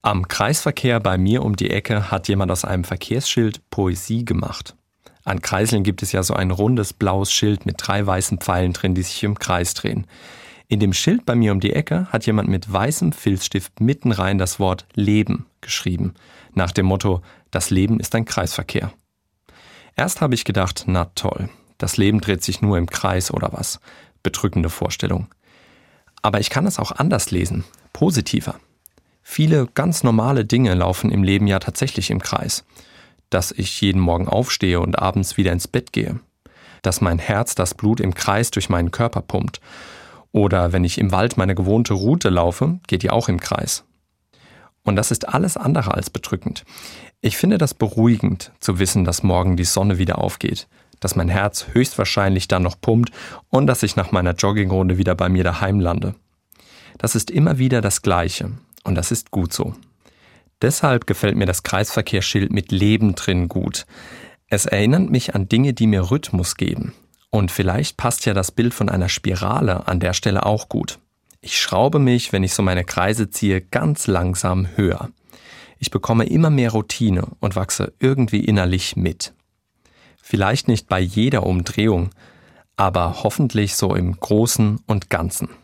Am Kreisverkehr bei mir um die Ecke hat jemand aus einem Verkehrsschild Poesie gemacht. An Kreiseln gibt es ja so ein rundes blaues Schild mit 3 weißen Pfeilen drin, die sich im Kreis drehen. In dem Schild bei mir um die Ecke hat jemand mit weißem Filzstift mitten rein das Wort Leben geschrieben. Nach dem Motto, das Leben ist ein Kreisverkehr. Erst habe ich gedacht, na toll, das Leben dreht sich nur im Kreis oder was. Bedrückende Vorstellung. Aber ich kann es auch anders lesen, positiver. Viele ganz normale Dinge laufen im Leben ja tatsächlich im Kreis. Dass ich jeden Morgen aufstehe und abends wieder ins Bett gehe. Dass mein Herz das Blut im Kreis durch meinen Körper pumpt. Oder wenn ich im Wald meine gewohnte Route laufe, geht die auch im Kreis. Und das ist alles andere als bedrückend. Ich finde das beruhigend, zu wissen, dass morgen die Sonne wieder aufgeht. Dass mein Herz höchstwahrscheinlich dann noch pumpt und dass ich nach meiner Joggingrunde wieder bei mir daheim lande. Das ist immer wieder das Gleiche. Und das ist gut so. Deshalb gefällt mir das Kreisverkehrsschild mit Leben drin gut. Es erinnert mich an Dinge, die mir Rhythmus geben. Und vielleicht passt ja das Bild von einer Spirale an der Stelle auch gut. Ich schraube mich, wenn ich so meine Kreise ziehe, ganz langsam höher. Ich bekomme immer mehr Routine und wachse irgendwie innerlich mit. Vielleicht nicht bei jeder Umdrehung, aber hoffentlich so im Großen und Ganzen.